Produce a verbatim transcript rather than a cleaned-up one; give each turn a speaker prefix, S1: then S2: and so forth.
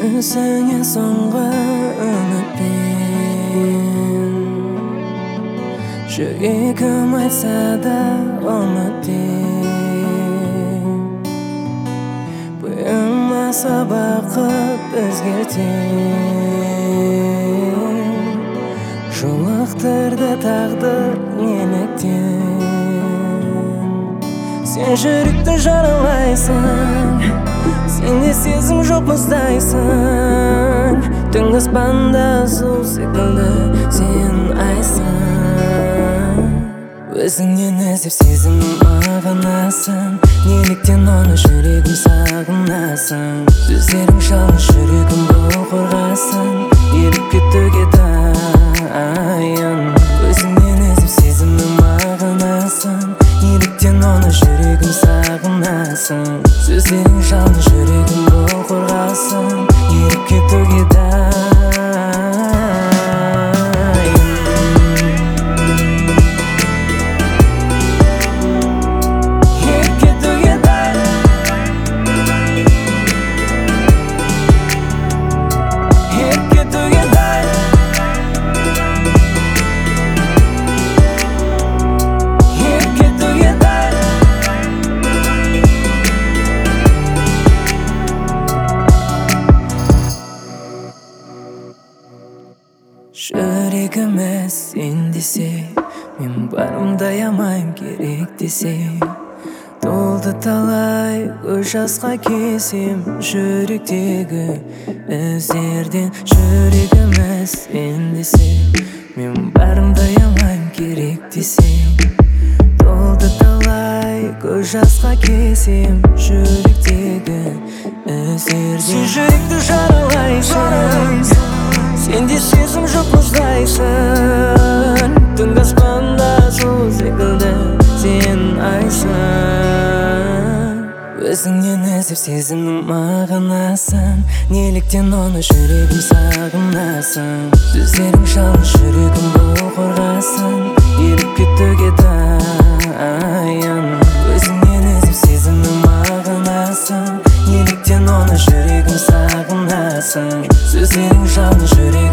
S1: Өзіңе соңғы үмітпен жүрегім айтса да ұмытпен бұйырмаса бақыт өзгертем жолықтырды тағдыр неліктен сен жүректі жаралайсың сенде сезім жоқ мұздайсың түнгі аспанда су секілді сен айсың өзіңнен іздеп сезімнің мағынасын неліктен оны жүрегім сағынасың сөздерің жалын жүрегім бұл қорғасын еріп кетуге дайын өзіңнен іздеп сезімнің мағынасын неліктен оны жүрегім сағынасың сөздерің жалын жүрегім бұл қорғасын еріп кетуге дайын еріп кетуге дайын еріп кетуге дайын еріп кетуге дайын жүрегіме сен десе мен барымды аямайым керек десе толды талай көз жасқа кезем жүректегі іздерден жүрегіме сен десе мен барымды аямайым керек десе толды талай көз жасқа кезем жүректегі іздерден сен жүректі жаралайсың сенде сезім жоқ мұздайсың түнгі аспанда су секілді сен айсың өзіңнен іздеп сезімнің мағынасын неліктен оны жүрегім сағынасың сөздерің жалын жүрегім бұл қорғасын еріп кетуге дайын өзіңнен іздеп сезімнің мағынасын неліктен оны жүрегім сағынасың сөздерің жалын жүрегім